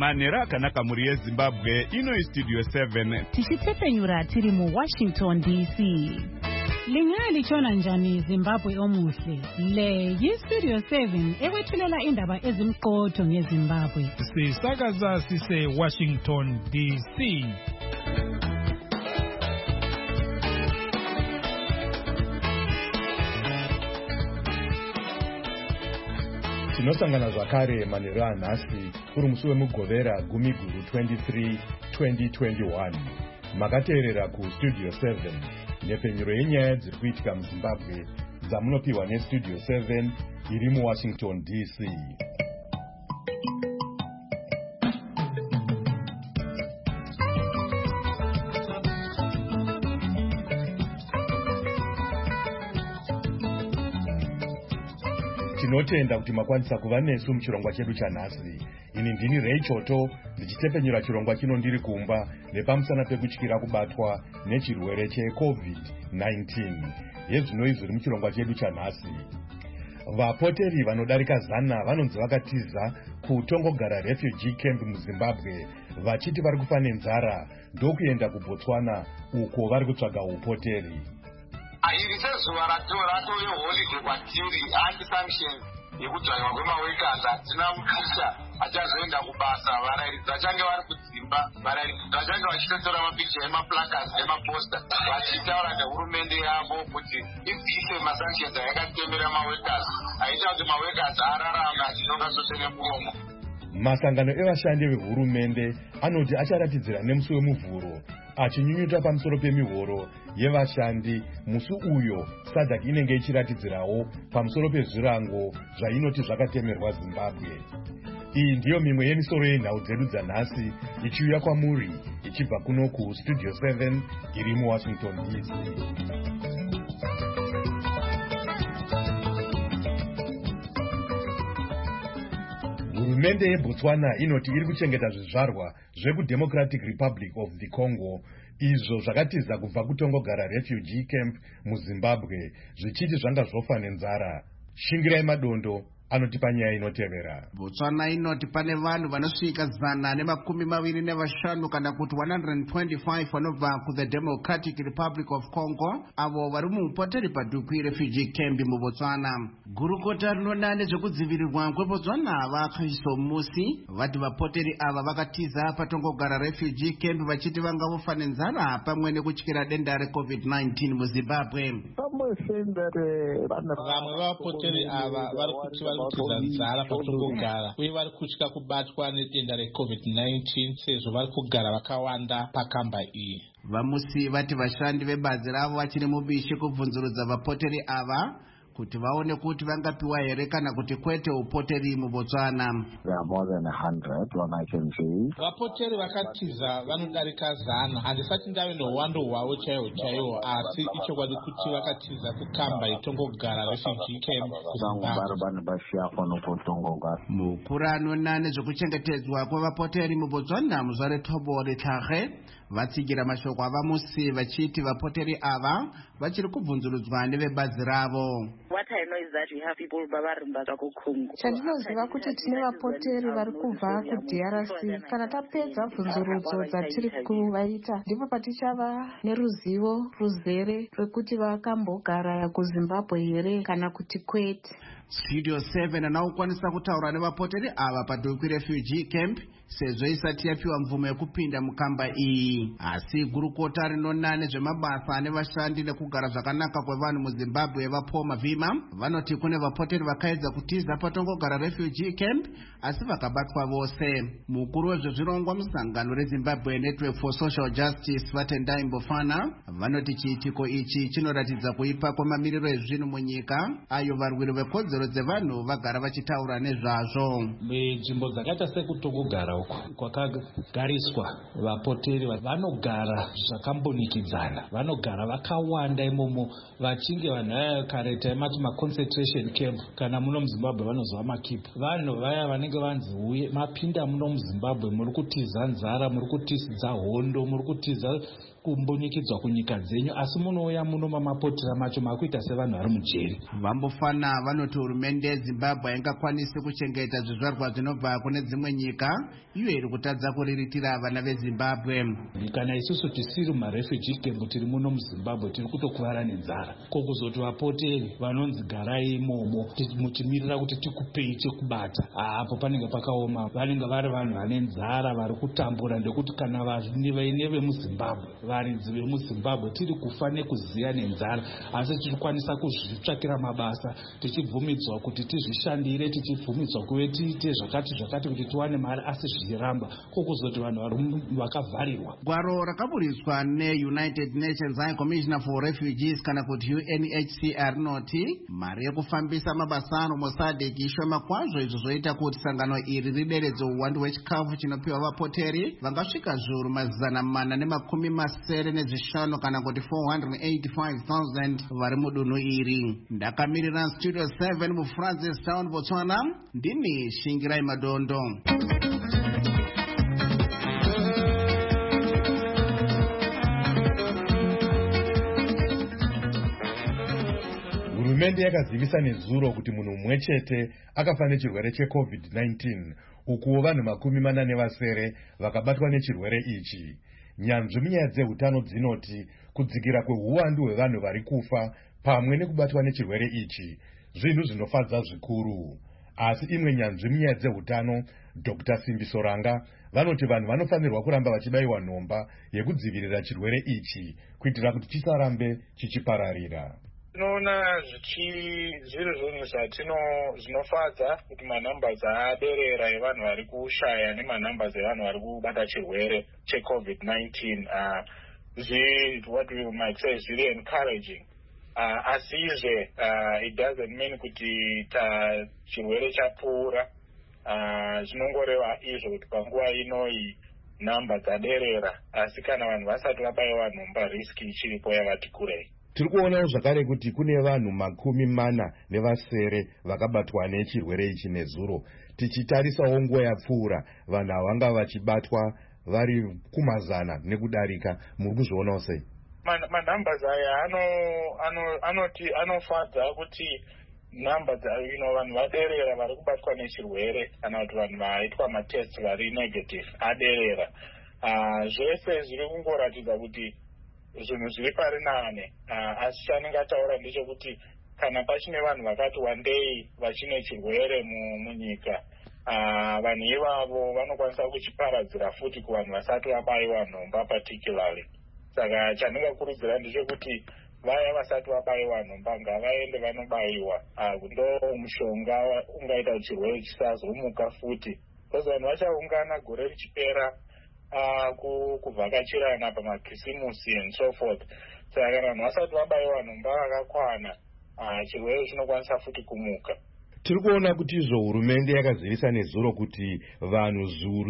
manhero akanaka mhuri yeZimbabwe. Ino iStudio 7 tichitsepenyura tiri muWashington DC. Lingalichona njani Zimbabwe omuhle? Le yiStudio 7 ewethulela indaba ezimqotho ngeZimbabwe. Sisakaza sise Washington DC. Tinosangana zvakare manhero anhasi uri musi wemugovera gumiguru 23 2021. Makateerera kuStudio 7 nhepfenyuro yenyaya dziri kuitika muZimbabwe dzamunopiwa neStudio 7 iri muWashington DC. Tinotenda kuti makwanisa kuva nesu muchirongwa chedu chanhasi. Ini ndini Reichoto ndichitepenyura chirongwa chino ndiri kumba nepamusana pekutyira kubatwa nechirwere cheCovid-19. Yezvino izvi muchirongwa chedu chanhasi. Vapoteri vanodarika 100 vanonzi vakatiza kutongogara refugee camp muZimbabwe vachiti vari kufa nenzara ndokuenda kuBotswana uko vari kutsvaga upoteri. Iri sezuva rato yeholiday kwatiri anti-sanctions yekudzvanywa kwemawekazi hatina mukisha achazoenda kubasa. Varairidzi vachange vari kudzimba, varairidzi vachange vachitotora mapicha emaplakazi emaposta vachitaura nehurumende yavo kuti ibvise masanctions ayakatemera mawekazi aita kuti mawekazi ararame achinonga sose nemuromo. Masangano evashandi vehurumende anoti acharatidzira nemusi wemuvhuro achinyunyuta pamusoro pemihoro yevashandi musi uyo SADC inenge ichiratidzirawo pamusoro pezvirango zvainoti zvakatemerwa Zimbabwe. Iyi ndiyo mimwe yemisoro yenhau dzedu dzanhasi ichiuya kwamuri ichibva kuno kuStudio 7 iri muWashington DC. Hurumende yeBotswana inoti iri kuchengeta zvizvarwa zvekuDemocratic Republic of the Congo izvo zvakatiza kubva kutongogara refugee camp muZimbabwe zvichiti zvanga zvofa nenzara. Shingirai Madondo anoti panyaya inotevera. Botswana inoti pane vanhu vanosvika 125 kana kuti 125 vanobva kuThe Democratic Republic of Congo avo vari muupoteri padhuku refugee camp muBotswana. Gurukota rinona nezvekudzivirirwa kweBotswana vakaiswa musi vati vapoteri ava vakatiza patongogara refugee camp vachiti vanga vofa nenzara pamwe nekutyira denda reCovid-19 muZimbabwe. Vamwe vapoteri ava vari kuti vari kutiza nzara patongogara uye vari kutya kubatwa nedenda reCovid-19 sezvo vari kugara vakawanda pakamba iyi. Vamusi vati vashandi vebazi ravo vachiri mubishi kubvunzurudza vapoteri ava kuti vaone kuti vangapiwa here kana kuti kwete upoteri muBotswana. Vapoteri vakatiza vanodarika 100. Handisati ndave nouwando hwavo chaiwo asi ichokwadi kuti vakatiza kukamba itongogara refugee camp. Mukuru anona nezvekuchengetedzwa kwevapoteri muBotswana Muzvare Thobore Tlhage vatsigira mashoko avamusi vachiti vapoteri ava vachiri kubvunzurudzwa nevebazi ravo. Chandinoziva kuti tine vapoteri vari kubva kuDRC. Kana tapedza bvunzurudzo dzatiri kuvaita ndipo patichava neruzivo ruzere rwekuti vakambogara kuZimbabwe here kana kuti kwete. Studio 7 anaokwanisa kutaura nevapoteri ava padhuku refugee camp sezvo isati yapiwa mvumo yekupinda mukamba iyi. Asi gurukota rinona nezvemabasa nevashandi nekugara zvakanaka kwevanhu muZimbabwe vaPaul Mavhima vanoti kune vapoteri vakaedza kutiza patongogara refugee camp asi vakabatwa vose. Mukuru wezvezvirongwa musangano reZimbabwe Network for Social Justice Vatendai Mbofana vanoti chiitiko ichi chinoratidza kuipa kwemamiriro ezvinhu munyika ayo varwiri vekodzero dzevanhu vagara vachitaura nezvazvo. Nzvimbo dzakaita sekutongogara uko kwakagariswa vapoteri vanogara zvakambonikidzana, vanogara vakawanda imomo vachinge vanhu kareta emati maconcentration camp kana muno muZimbabwe vanozova makipu. Vanhu vaya vanenge vanzi uye mapinda muno muZimbabwe muri kutiza nzara, muri kutiza hondo, muri kutiza kumbunyikidzwa kunyika dzenyu, asi munouya muno mamapotera macho makuita sevanhu vari mujeri. Vambofana vanoti hurumende yeZimbabwe haingakwanisi kuchengeta zvizvarwa zvinobva kune dzimwe nyika iyo iri kutadza kuriritira vana vezimbabwe. Kana isusu tisiri mumarefugee camp tiri muno muzimbabwe tiri kutokuvara nenzara, ko kuzoti vapoteri vanonzi garai imomo muchimirira kuti tikupei chekubata, apo panenge pakaoma. Vanenge vari vanhu vane nzara vari kutambura, ndekuti kana vaine vemuzimbabwe varidzi vemuzimbabwe tiri kufa nekuziya nenzara, asi tichikwanisa kuzvitsvakira mabasa, tichibvumidzwa kuti tizvishandire, tichibvumidzwa kuve tiite zvakati kuti tiwane mari, asi zvichiramba kokuzoti vanhu vakavharirwa. Gwaro rakaburiswa neUnited Nations High Commissioner for Refugees kana kuti UNHCR rinoti mari yekufambisa mabasa ano muSADC ishoma kwazvo, izvo zvoita kuti sangano iri rideredze uwandu hwechikafu chinopiwa vapoteri vangasvika zviuru 495 kana kuti 485,000 vari mudunhu iri. Ndakamirira Studio 7 muFrancis Town, Botswana, ndini Shingirai Madondo. Hurumende yakazivisa nezuro kuti munhu mumwe chete akafa nechirwere cheCovid-19, ukuwo vanhu 47 vakabatwa nechirwere ichi. Nyanzvi munyaya dzehutano dzinoti kudzikira kwehuwandu hwevanhu vari kufa pamwe nekubatwa nechirwere ichi zvinhu zvinofadza zvikuru. Asi imwe nyanzvi munyaya dzehutano, Dr. Simbi Soranga, vanoti vanhu vanofanirwa kuramba vachibayiwa nhomba yekudzivirira chirwere ichi kuitira kuti chisarambe chichipararira. Tinoona zviri zvinhu zvinofadza kuti manambers aderera evanhu vari kushaya nemanambers evanhu vari kubata chirwere cheCovid-19 what we might say is really encouraging. Asizve it doesn't mean kuti chirwere chapfuura. Zvinongoreva izvo kuti panguva inoi namba dzaderera, asi kana vanhu vasati vabayiwa nhomba riski ichiripo yavati kurei. Tiri kuonawo zvakare kuti kune vanhu 40 vakabatwa nechirwere ichi nezuro. Tichitarisawo nguva yapfuura vanhu havanga vachibatwa vari kumazana nekudarika. Muri kuzvionawo sei? Manambers aya anofadza kuti namba vanhu vaderera vari kubatwa nechirwere, kana kuti vanhu vaitwa matest vari negative aderera. Zvese zviri kungoratidza kuti zvinhu zviri pari nane, asi chanenge ataura ndechekuti kana pachine vanhu vakati wandei vachine chirwere munyika, vanhu ivavo vanokwanisa kuchiparadzira futi kuvanhu vasati vabayiwa nhomba particularly. Saka chandingakurudzira ndechekuti vaya vasati vabayiwa nhomba ngavaende vanobayiwa, ndo mushonga ungaita chirwere chisazomuka futi, because vanhu vachaungana gore richipera kuvhakachirana pamakirisimusi and so forth. Saka kana vanhu vasati vabayiwa nhomba vakakwana, chirwere chinokwanisa futi kumuka. Tiri kuona kuti izvo hurumende yakazivisa nezuro kuti vanhu zviuru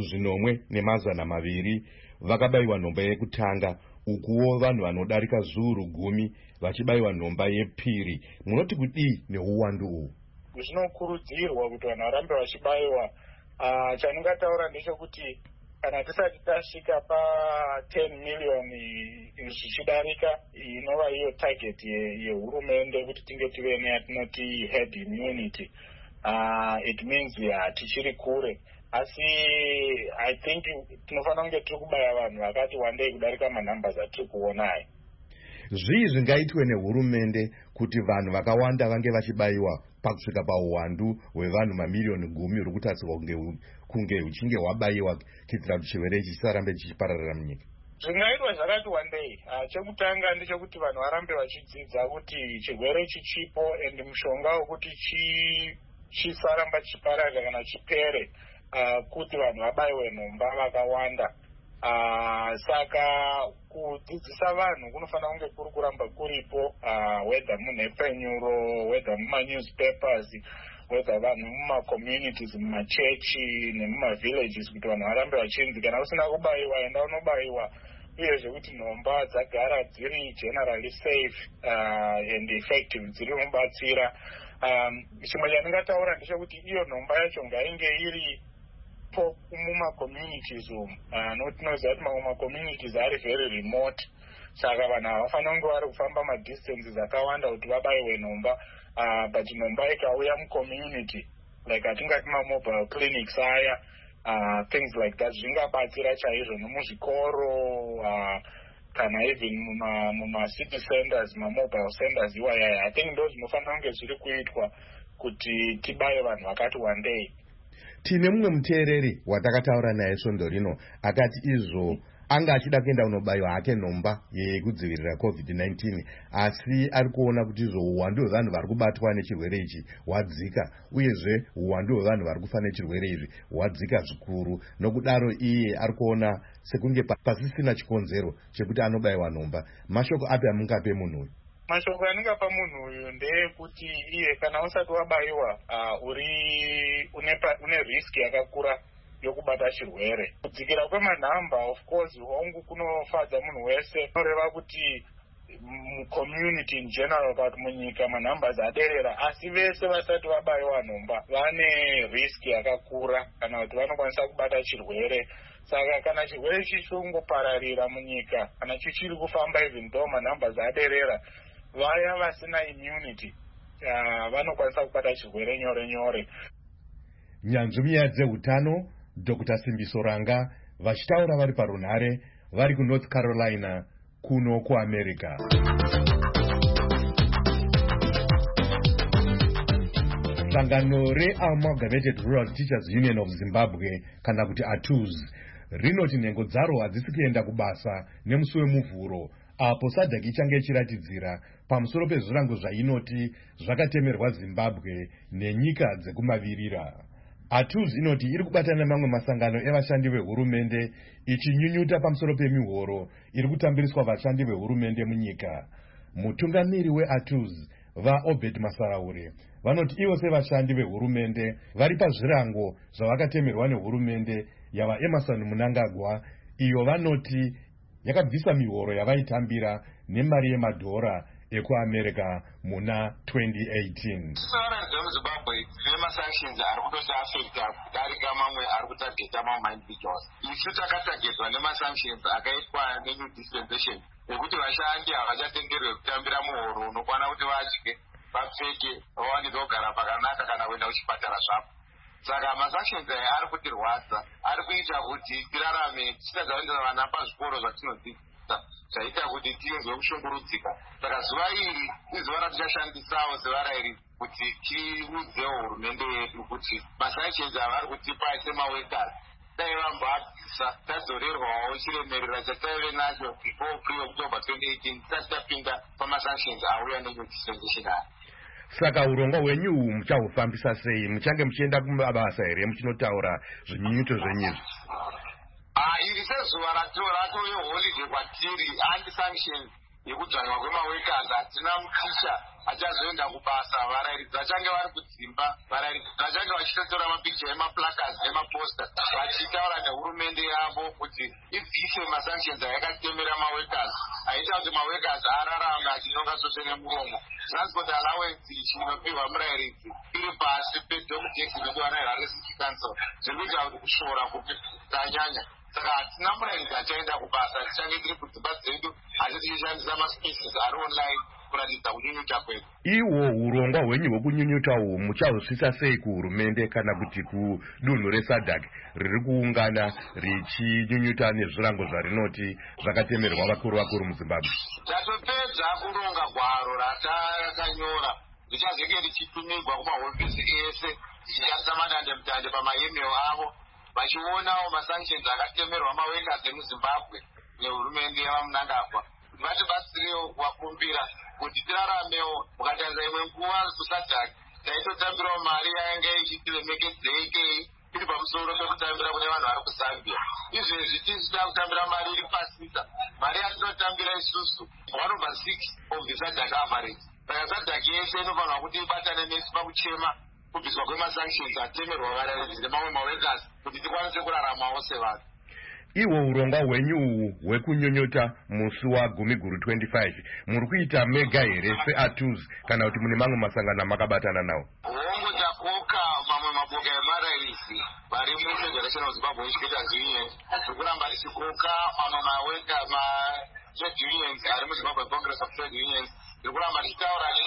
4,200 vakabayiwa nhomba yekutanga, ukuwo vanhu vanodarika zviuru 10 vachibayiwa nhomba yepiri. Munoti kudii neuwandu uhu? Zvinokurudzirwa kuti vanhu varambe vachibayiwa. Chandingataura ndechekuti kana tisati tasvika pa10 miliyoni zvichidarika, inova iyo target yehurumende kuti tinge tive neyatinoti herd immunity, it means tichiri kure. Asi I think tinofanira kunge tiri kubaya vanhu vakati wandei kudarika manambers atiri kuona aya. Zvii zvingaitwe nehurumende kuti vanhu vakawanda vange vachibayiwa pakusvika pauwandu hwevanhu mamiliyoni 10 uri kutarisirwa kunge huchinge hwabayiwa kuitira kuti chirwere ichi chisarambe chichipararira munyika? Zvingaitwa zvakati wandei. Chekutanga ndechekuti vanhu varambe vachidzidza kuti chirwere chichipo and mushonga wekuti chisaramba chichipararira kana chipere, kuti vanhu vabayiwe nhomba vakawanda. Saka kudzidzisa vanhu kunofanira kunge kuri kuramba kuripo, whether munhepfenyuro, whether mumanewspapers, whether vanhu mumacommunities, mumachechi nemumavillages, kuti vanhu varambe vachinzi kana usina kubayiwa enda unobayiwa, uyezve kuti nhomba dzagara dziri generally safe and effective, dziri mubatsira. Chimwe chandingataura ndechekuti iyo nhomba yacho ngainge iri mumacommunities umu, nokuti tinoziva kuti mamwe macommunities ari very remote, saka vanhu havafanira kunge vari kufamba madistances akawanda kuti vabayiwe nhomba. But nhomba ikauya mucommunity, like atingati mamobile clinics aya, things like that zvingabatsira chaizvo nemuzvikoro kana even muma-city centers, mobile centers iwayaya. I think ndo zvinofanira kunge zviri kuitwa kuti tibaye vanhu vakati wandei. Tine mumwe muteereri watakataura naye svondo rino akati izvo anga achida kuenda unobayiwa hake nhomba yekudzivirira COVID-19 asi ari kuona kuti izvo uwandu hwevanhu vari kubatwa nechirwere ichi hwadzika uyezve uwandu hwevanhu vari kufa nechirwere izvi hwadzika zvikuru. Nokudaro iye ari kuona sekunge pasisina chikonzero chekuti anobayiwa nhomba. Mashoko api amungape munhu uyu? Mashoko aningapa munhu uyu ndeyekuti iye kana usati wabayiwa une risk yakakura yokubata chirwere. Kudzikira kwemanhamba of course hongu kunofadza munhu wese. Noreva kuti community in general kuti munyika manhambas aderera, asi vese vasati vabayiwa nhomba vane risk yakakura kana kuti vanokwanisa kubata chirwere. Saka kana chirwere chichongopararira munyika kana chichiri kufamba even though manhambas aderera, vaya vasina immunity vanokwanisa kubata chirwere nyore nyore. Nyanzvi munyaya dzeutano Dr. Simbiso Ranga vachitaura vari parunhare vari kuNorth Carolina kuno kuAmerica. Sangano reAmalgamated Rural Teachers Union of Zimbabwe kana kuti ATUZ rinoti nhengo dzaro hadzisi kuenda kubasa nemusi wemuvhuro apo SADC ichange ichiratidzira pamusoro pezvirango zvainoti zvakatemerwa Zimbabwe nenyika dzekumavirira. ATUZ inoti iri kubatana nemamwe masangano evashandi vehurumende ichinyunyuta pamusoro pemihoro iri kutambiriswa vashandi vehurumende munyika. Mutungamiri weATUZ vaObed Masaraure vanoti ivo sevashandi vehurumende vari pazvirango zvavakatemerwa nehurumende yavaEmerson Mnangagwa iyo vanoti yakabvisa mihoro yavaitambira nemari yemadhora ekuAmerica muna 2018. Sanctions ari kutosafekta kudarika mamwe ari kutageta mamwe individuals. Isu takatagetswa nemasanctions akaitwa neNew Dispensation ekuti vashandi havachatenderwe kutambira muhoro unokwana kuti vadye, vapfeke, vawane kugara pakanaka kana kuenda kuchipatara zvapo. Saka masanctions aya ari kutirwadza, ari kuita kuti tirarame tisingadzaendera vana pazvikoro zvatinodzidzisa, zvaita kuti tinzwe kushungurudzika. Saka zuva iri izuva ratichashandisawo sevarairidzi kuti tiudzewo hurumende yedu kuti masanctions avari kutipa semawekasi dai vambabvisa tadzorerwawo chiremerera chataive nacho before pre-October 2018 tisati tapinda pamasanctions auya neNew Dispensation aya. Saka urongwa hwenyu muchahufambisa sei? Muchange muchienda kumabasa here muchinotaura zvinyunyuto zvenyizvi? Iri sezuva ratoyeholiday kwatiri anti-sanctions yekudzvanywa kwemawekasi hatina mutisha achazoenda kubasa. Varairidzi vachange vari kudzimba, varairidzi vachange vachitotora mapicha emaplacards nemaposta vachitaura nehurumende yavo kuti ibvise masanctions ayakatemera mawekasi, aita kuti mawekasi ararame achinonga zvose nemuromo. Transport allowance ichinopiwa murairidzi iri pasi pedomutex inodiwa naHarare City Council zviri kuita kuti kushora kutanyanya. Saka hatina murairidzi achaenda kubasa, tichange tiri kudzimba dzedu asi tichishandisa maspaces ari online kuratidza kunyunyuta kwedu. Iwo urongwa hwenyu hwekunyunyuta uhwu muchahusvisa sei kuhurumende kana kuti kudunhu reSADC riri kuungana richinyunyuta nezvirango zvarinoti zvakatemerwa vakuru muZimbabwe? Tatopedza kuronga gwaro ratakanyora richazenge richitumirwa kumahofisi ese tichishandisa madandemutande pamaemail avo vachionawo masanctions akatemerwa mawekasi emuZimbabwe nehurumende yavaMnangagwa kuti vatibatsirewo kuvakumbira kuti tiraramewo. Mukatarisa imwe nguva kuSADC taitotambirawo mari yainge ichitiremekedzei iri pamusoro pekutambira kune vanhu vari kuZambia. Izvezvi tisida kutambira mari iri pasisa, mari yatinotambira isusu 1/6 of the SADC average. Saka SADC yese inofanirwa kuti ibatane nesu pakuchema kubviswa kwemasanctions atemerwa varairidzi nemamwe mawekasi kuti tikwanise kuraramawo sevanhu. Iwo urongwa hwenyu hwekunyunyuta musi waGumiguru 25 muri kuita mega here seATUZ kana kuti mune mamwe masangano makabatana nawo? Hongu takoka mamwe maboka emarairidzi vari muFederation of Zimbabwe Educators Union rikuramba richikoka mamwe trade unions ari muZimbabwe Congress of Trade Unions rikuramba richitaura nemaorganization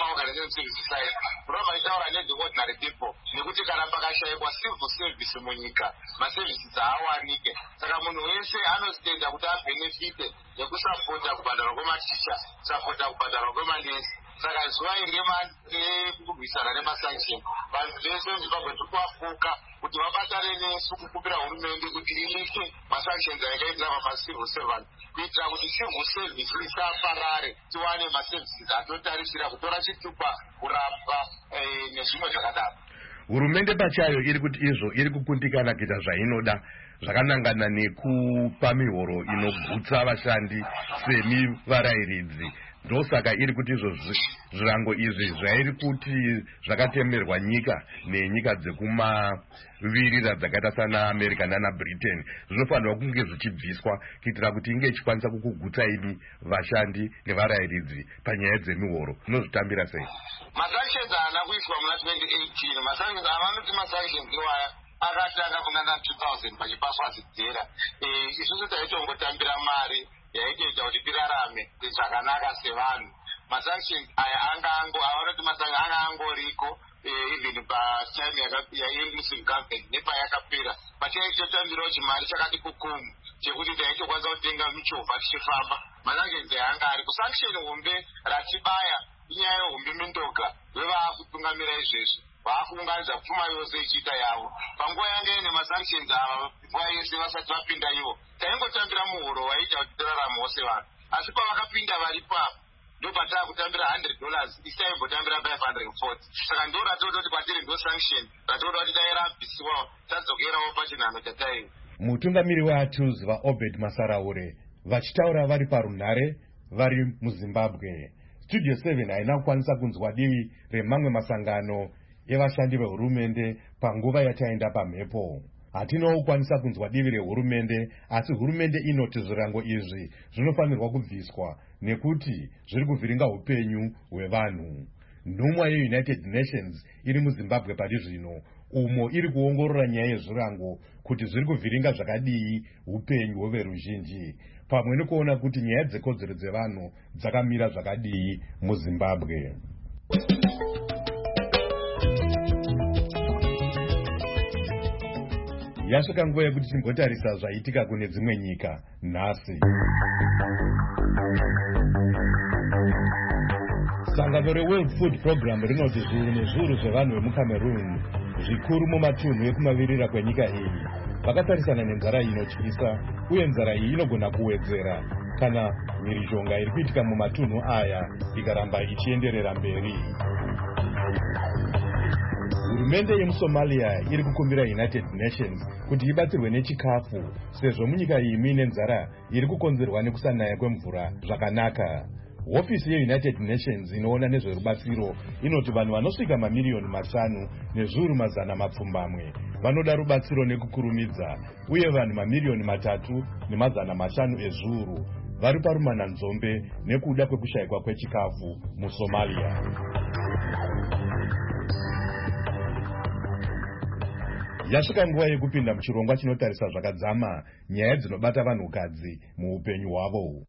foreign service side kurova vaitaura nedhe ordinary people nekuti kana pakashayikwa civil service munyika maservices haawanike. Saka munhu wese anostenda kuti abenefite nekusapota kubhadharwa kwematicha, kusapota kubhadharwa kwemanesi. Saka zuva iri rekurwisana nemasanction vanhu vese muzimbabwe tiri kuvafuka kuti vabatane nesu kukupira hurumende kuti iise masanctions akaitira pamacivil servant kuitira kuti civil service isaparare tiwane maservices atotarisira kutora chitupa kurapwa nezvimwe zvakadaro. Hurumende pachayo iri kuti izvo iri kukundikana kuita zvainoda zvakanangana nekupa mihoro inogutsa vashandi semivarairidzi. Ndosaka iri kuti izvo zvirango izvi zvairi kuti zvakatemerwa nyika nenyika dzekumavirira dzakaita sana America nana Britain zvinofanirwa kunge zvichibviswa kuitira kuti inge ichikwanisa kukugutsa imi vashandi nevarairidzi panyaya dzemihoro. Munozvitambira sei? Masanctions haana kuiswa muna 2018. Masanctions avanoti masanctions iwaya akatanga kunana 2000 pachipaswa zidzera. Isusu taitongotambira mari yaitoita kuti tirarame zvakanaka sevanhu. Masanctions aya avanoti masanctions anga angoriko even patime yemuslim government nepayakapera pachaitotambirawo chimari chakati kukumu chekuti taitokwanisa kutenga michovha tichifamba. Masanctions aya anga ari kusanction hombe ratibaya inyaya yehombe mindoga vevaakutungamira izvezvi vaakuunganidza pfuma yose ichiita yavo. Panguva yanga ine masanctions ava nguva yese vasati vapinda ivo taingotambira muhoro waita kuti tiraramawo sevanhu, asi pavakapinda vari papo ndopataa kutambira $100 isaimbotambira 540. Saka ndo ratoda kuti kwatiri ndo sanction ratoda kuti tairabvisiwawo tadzokerawo pachinhano chataiva. Mutungamiri waTools vaObed Masaraure vachitaura vari parunhare vari muZimbabwe. Studio 7 haina kukwanisa kunzwa divi remamwe masangano evashandi vehurumende panguva yataenda pamhepo. Hatinowo kukwanisa kunzwa divi rehurumende, asi hurumende inoti zvirango izvi zvinofanirwa kubviswa nekuti zviri kuvhiringa upenyu hwevanhu. Nhumwa yeUnited Nations iri muZimbabwe pari zvino, umo iri kuongorora nyaya yezvirango kuti zviri kuvhiringa zvakadii upenyu hweveruzhinji, pamwe nekuona kuti nyaya dzekodzero dzevanhu dzakamira zvakadii muZimbabwe. Yasvika nguva yekuti timbotarisa zvaitika kune dzimwe nyika nhasi. Sangano reWorld Food Program rinoti zviuru nezviuru zvevanhu vemuCameroon zvikuru mumatunhu ekumavirira kwenyika iyi vakatarisana nenzara inotyisa, uye nzara iyi inogona kuwedzera kana mhirizhonga iri kuitika mumatunhu aya ikaramba ichienderera mberi. Hurumende yemuSomalia iri kukumbira United Nations kuti ibatsirwe nechikafu sezvo munyika iyi muine nzara iri kukonzerwa nekusanaya kwemvura zvakanaka. Hofisi yeUnited Nations inoona nezverubatsiro inoti vanhu vanosvika mamiliyoni 5 nezviuru 100 vanoda rubatsiro nekukurumidza, uye vanhu mamiliyoni 3,500 ezviuru vari parumananzombe nekuda kwekushayikwa kwechikafu muSomalia. Yasvika nguva yekupinda muchirongwa chinotarisa zvakadzama nyaya dzinobata vanhukadzi muupenyu hwavo.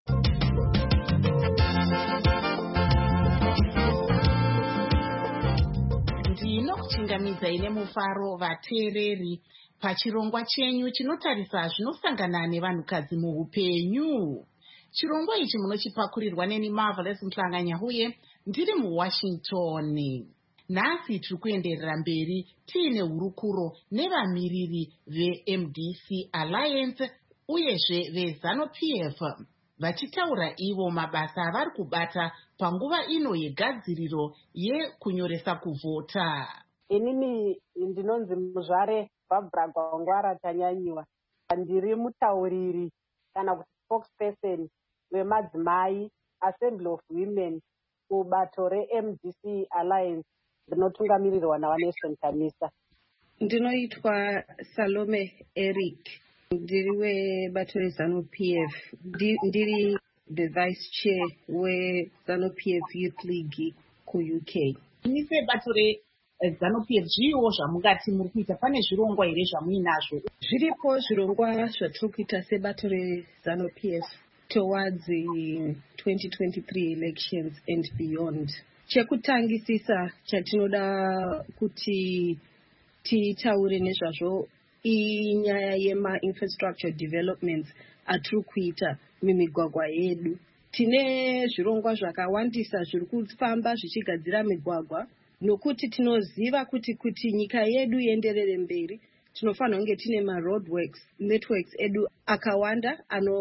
Ndinokuchingamidza ine mufaro vateereri pachirongwa chenyu chinotarisa zvinosangana nevanhukadzi muupenyu. Chirongwa ichi munochipakurirwa neni Marvelous Mhlanganya uye ndiri muWashington. Nhasi tiri kuenderera mberi tiine hurukuro nevamiriri veMDC Alliance uyezve veZANU-PF vachitaura ivo mabasa avari kubata panguva ino yegadziriro yekunyoresa kuvhota. Inini ndinonzi Muzvare Barbara Gwangwara Tanyanyiwa. Ndiri mutauriri kana kuti spokesperson wemadzimai Assembly of Women kubato reMDC Alliance rinotungamirirwa naVanelson Chamisa. Ndinoitwa Salome Eric. Ndiri webato reZANU-PF. Ndiri the vice chair weZANU-PF Youth League kuUK. Mise bato reZANU-PF zviwo zvamungati muri kuita, pane zvirongwa here zvamuinazvo? Zviripo zvirongwa zvatiri kuita sebato reZANU-PF towards the 2023 elections and beyond. Chekutangisisa chatinoda kuti titaure nezvazvo inyaya yema-infrastructure developments atiri kuita mimigwagwa yedu. Tine zvirongwa zvakawandisa zviri kufamba zvichigadzira migwagwa, nokuti tinoziva kuti nyika yedu ienderere mberi tinofanira kunge tine ma-roadworks networks edu akawanda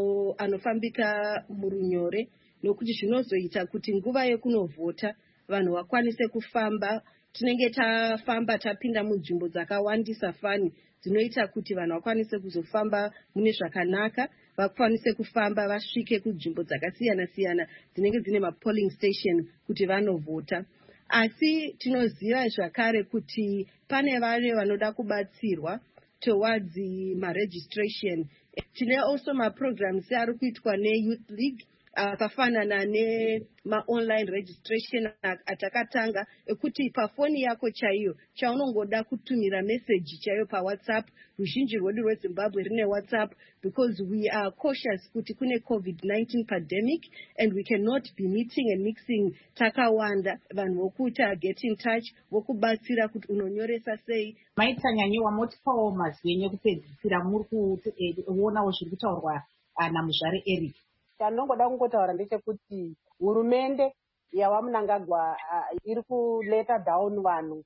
anofambika murunyore, nokuti zvinozoita kuti nguva yekunovhota vanhu vakwanise kufamba. Tinenge tafamba tapinda munzvimbo dzakawandisa fani dzinoita kuti vanhu vakwanise kuzofamba mune zvakanaka, vakwanise kufamba vasvike kunzvimbo dzakasiyana-siyana dzinenge dzine ma-polling station kuti vanovhota. Asi tinoziva zvakare kuti pane vale vanoda kubatsirwa towards ma-registration. Tine also ma-programs ari kuitwa ne-Youth League akafanana nema-online registration atakatanga, ekuti pafoni yako chaiyo chaunongoda kutumira message chaiyo paWhatsApp. Ruzhinji rwedu rweZimbabwe rine WhatsApp because we are cautious kuti kune COVID-19 pandemic and we cannot be meeting and mixing takawanda. Vanhu vokuita get in touch, vokubatsira kuti unonyoresa sei. Maitsanyanyiwa motipawo mazwenyu ekupedzisira muri kuonawo zviri kutaurwa naMuzvare Eric. Chandinongoda kungotaura ndechekuti hurumende yawaMunangagwa iri kuleta down vanhu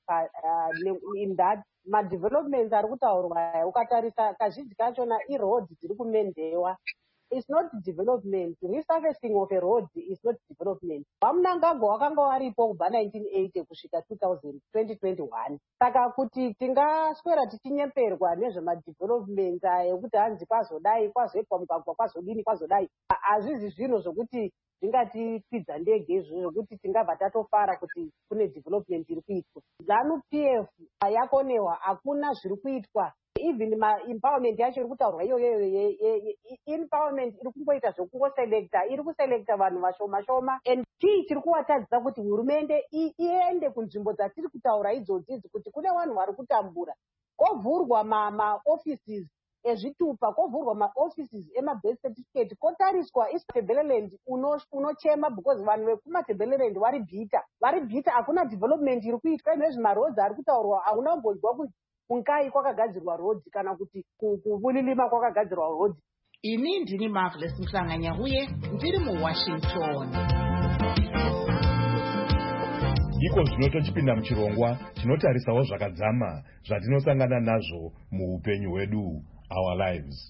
in that ma-developments ari kutaurwa. Ukatarisa kazhinji kachona i-roads dziri kumendewa. It's not development. Resurfacing of a road is not development. WaMunangagwa wakanga waripo kubva 1980 kusvika 2021. Saka kuti tingaswera tichinyeperwa nezvema-development ekuti hanzi kwazodai, kwazoitwa mugwagwa, kwazodini, kwazodai. Hazvizi zvinhu zvokuti zvingatikwidza ndege izvo zvokuti tingabva tatofara kuti kune development iri kuitwa. ZANU-PF yakonewa hakuna zviri kuitwa. Even empowerment yacho iri kutaurwa iyoyo empowerment iri kungoita zvokungoselekta, iri kuselekta vanhu vashoma shoma. And chii chiri kuvatadzisa kuti hurumende iende kunzvimbo dzatiri kutaura idzodzi kuti kune vanhu vari kutambura. Kovhurwa ma-offices ezvitupa, kovhurwa ma-offices ema-birth certificate, kotariswa iStebeleland unochema because vanhu vekumaTebeleland vari bhita, hakuna development iri kuitwa. Izvezvi marodzi ari kutaurwa hakuna kumbonzwa kuti kunkai kwakagadzirwa rodzi kana kuti kubulilima kwakagadzirwa rodzi. Ini ndini Marvelous Mhlanganya uye ndiri muWashington. Iko zvino tochipinda muchirongwa tinotarisawo zvakadzama zvatinosangana nazvo muupenyu hwedu, our lives.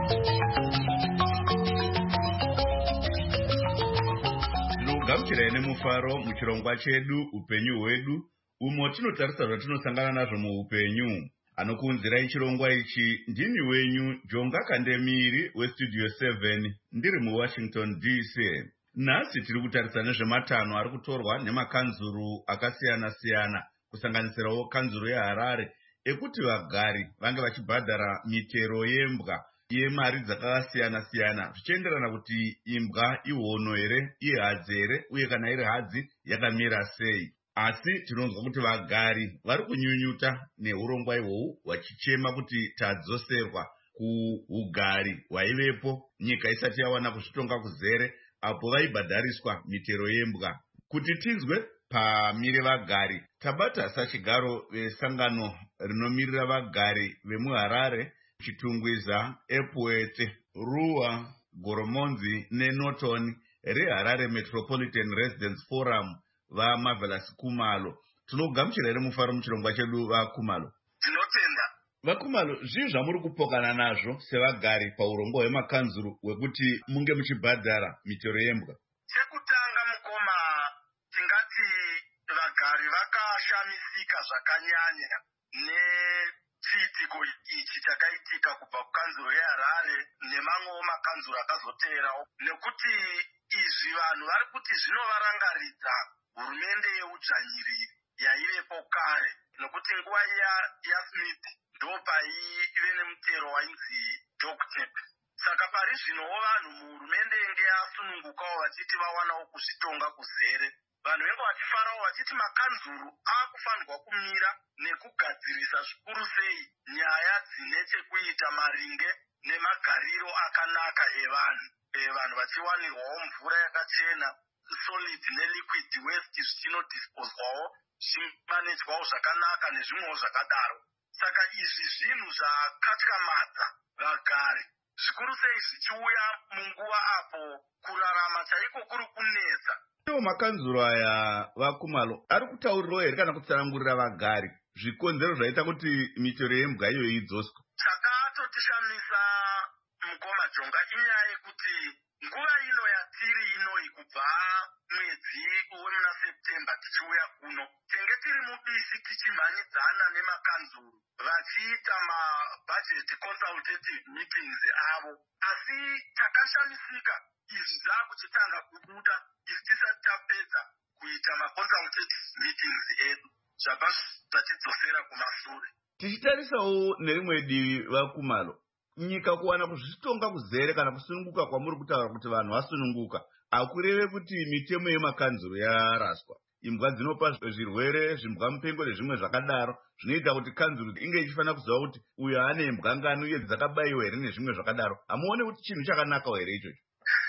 Gamuchirai nemufaro muchirongwa chedu upenyu hwedu, umo tinotarisa zvatinosangana nazvo muupenyu. Anokuunzirai chirongwa ichi ndini wenyu Jonga Kandemiri weStudio 7 ndiri muWashington DC. Nhasi tiri kutarisa nezvematanho ari kutorwa nemakanzuru akasiyana-siyana, kusanganisirawo kanzuru yeHarare ekuti vagari vange vachibhadhara mitero yembwa yemari dzakasiyana-siyana zvichienderana kuti imbwa ihono here, ihadzi here, uye kana iri hadzi yakamira sei. Asi tinonzwa kuti vagari vari kunyunyuta neurongwa ihwohwu vachichema kuti tadzoserwa kuugari hwaivepo nyika isati yawana kuzvitonga kuzere, apo vaibhadhariswa mitero yembwa. Kuti tinzwe pamire vagari, tabata sachigaro vesangano rinomirira vagari vemuHarare, Chitungwiza, Epwete, Ruwa, Goromonzi neNorton reHarare Metropolitan Residents Forum vaMarvelous Kumalo. Tinogamuchira here mufaro muchirongwa chedu vaKumalo. Tinotenda. VaKumalo, zvii zvamuri kupokana nazvo sevagari paurongwa hwemakanzuru hwekuti munge muchibhadhara mitero yembwa? Chekutanga mukoma, tingati vagari vakashamisika zvakanyanya nechiitiko ichi chakaitika kubva kukanzuro yeHarare nemamwewo makanzuro akazoteerawo, nekuti izvi vanhu vari kuti zvinovarangaridza hurumende yeudzvanyiriri yaivepo kare, nokuti nguva yaSmith ndopaive nemutero wainzi Joktep. Saka pari zvinowo vanhu muhurumende yenge yasunungukawo vachiti vawanawo kuzvitonga kuzere. Vanhu vengo vachifarawo vachiti makanzuru akufanirwa kumira nekugadzirisa zvikuru sei nyaya dzine chekuita maringe nemagariro akanaka evanhu. Vanhu vachiwanirwawo mvura yakachena, solid neliquid waste zvichinodisposwawo zvichimanejwawo zvakanaka nezvimwewo zvakadaro. Saka izvi zvinhu zvakatyamadza vagari, zvikuru sei zvichiuya munguva apo kurarama chaiko kuri kunetsa. Iwo makanzuro aya vaKumalo ari kutaurirawo here kana kutsanangurira vagari zvikonzero zvaita kuti mitero yembwa iyoyo idzoswe? Chakatotishamisa Mukoma Jonga inyaya yekuti nguva ino yatiri inoyi kubva mwedzi wemuna Septemba tichiuya kuno tenge tiri mubisi tichimhanyidzana nemakanzuru vachiita mabudget consultative meetings avo, asi takashamisika izvi zvakuchitanga kubuda izvi tisati tapedza kuita maconsultative meetings edu zvabva zvatidzosera kumashure. Tichitarisawo nerimwe divi vaKumalo, nyika kuwana kuzvitonga kuzere kana kusununguka kwamuri kutaura kuti vanhu vasununguka hakureve kuti mitemo yemakanzuro yaraswa. Imbwa dzinopa zvirwere, zvimbwa mupengo nezvimwe zvakadaro zvinoita kuti kanzuro inge ichifanira kuziva kuti uyo ane imbwa ngano uye dzakabayiwa here nezvimwe zvakadaro. Hamuone kuti chinhu chakanakawo here ichocho?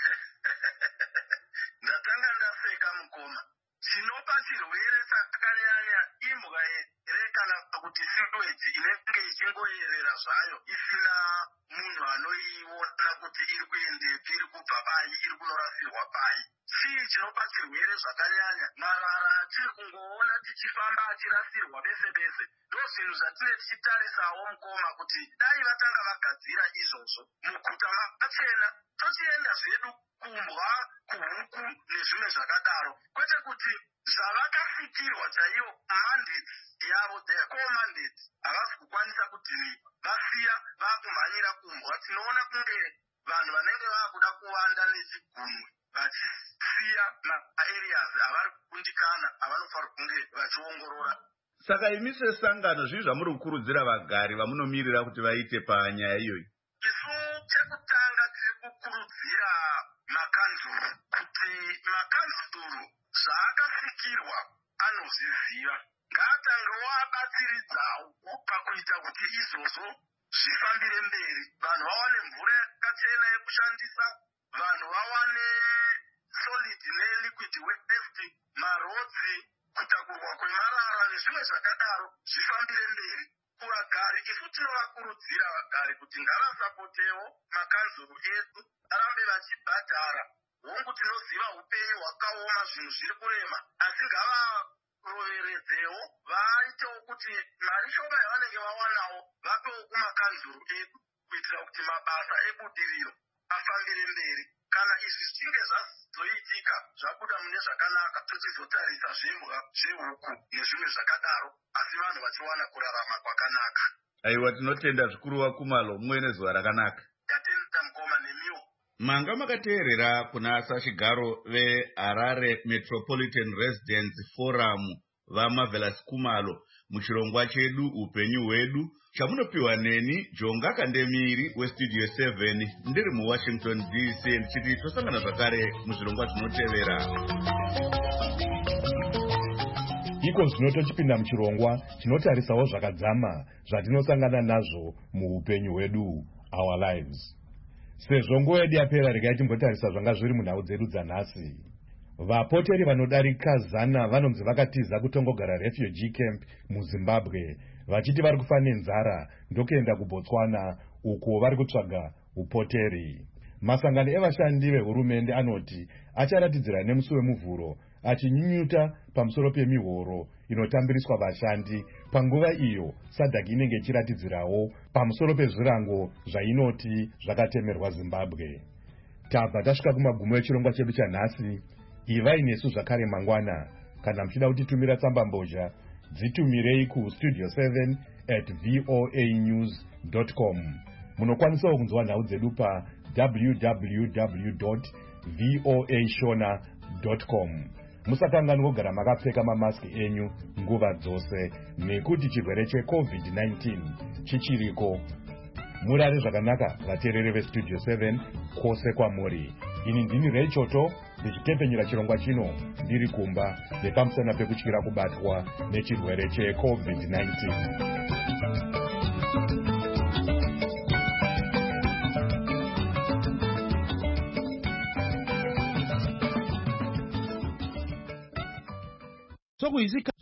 Ndatanga ndaseka Mukoma. Chinopa chirwere chakanyanya imbwa here kana kuti sewage inenge ichingoyerera zvayo isina munhu anoiona kuti iri kuendepi, iri kubva pai, iri kunorasirwa pai. Chii chinopa chirwere zvakanyanya? Marara atiri kungoona tichifamba achirasirwa bese bese. Ndozvinhu zvatiri tichitarisawo Mukoma kuti dai vatanga vagadzira izvozvo muguta makachena, tochienda zvedu kumbwa, kuhuku nezvimwe zvakadaro, kwete kuti zvavakafikirwa chaivo mandate yavo, their core mandate, havasi kukwanisa kudhinipa, vasiya vakumhanyira kumbwa. Tinoona kunge vanhu vanenge vakuda kuvanda nechigunwe vachisiya maareas avari kukundikana avanofanira kunge vachiongorora. Saka imi sesangano zvii zvamuri kukurudzira vagari vamunomirira kuti vaite panyaya iyoyi? Isu chekutanga tiri kukurudzira makanzuru kuti makanzuru zvaakafikirwa anozviziva, ngaatangewo abatsiridzawo pakuita kuti izvozvo zvifambire mberi, vanhu vawane mvura yakachena yekushandisa, vanhu vawane solid neliquid waste, marodzi, kutakurwa kwemarara nezvimwe zvakadaro zvifambire mberi. Kuvagari isu tinovakurudzira vagari kuti ngavasapotewo makanzuru edu arambe vachibhadhara. Hongu tinoziva upenyu hwakaoma, zvinhu zviri kurema, asi ngavaroveredzewo vaitewo kuti mari shoma yavanenge vawanawo vapewo kumakanzuru edu kuitira kuti mabasa ebudiriro afambire mberi. Kana izvi zvichinge zvazoitika zvabuda mune zvakanaka, tochizotarisa zvembwa, zvehuku nezvimwe zvakadaro, asi vanhu vachiwana kurarama kwakanaka. Aiwa, tinotenda zvikuru vaKumalo, muwe nezuva rakanaka. Tatenda Mukoma nemiwo. Manga makateerera kuna sachigaro veHarare Metropolitan Residents Forum vaMarvelous Kumalo muchirongwa chedu upenyu hwedu chamunopiwa neni Jonga Kandemiri weStudio 7 ndiri muWashington DC, ndichiti tosangana zvakare muzvirongwa zvinotevera. Iko zvino tochipinda muchirongwa chinotarisawo zvakadzama zvatinosangana nazvo muupenyu hwedu, our lives. Sezvo nguva yedu yapera, regai timbotarisa zvanga zviri munhau dzedu dzanhasi. Vapoteri vanodarika 100 vanonzi vakatiza kutongogara refugee camp muZimbabwe vachiti vari kufa nenzara ndokuenda kuBotswana uko vari kutsvaga upoteri. Masangano evashandi vehurumende anoti acharatidzira nemusi wemuvhuro achinyunyuta pamusoro pemihoro inotambiriswa vashandi panguva iyo SADC inenge ichiratidzirawo pamusoro pezvirango zvainoti zvakatemerwa Zimbabwe. Tabva tasvika kumagumo echirongwa chedu chanhasi. Ivai nesu zvakare mangwana. Kana muchida kutitumira tsamba mbozha, dzitumirei kustudio7@voanews.com. Munokwanisawo kunzwa nhau dzedu pa www.voashona.com. Musakanganwa kugara makapfeka mamaski enyu nguva dzose nekuti chirwere cheCovid-19 chichiriko. Murare zvakanaka vateereri veStudio 7 kwose kwamuri. Ini ndini Ray Choto ndichitepenyera chirongwa chino ndiri kumba nepamusana pekutyira kubatwa nechirwere cheCovid-19. kuizika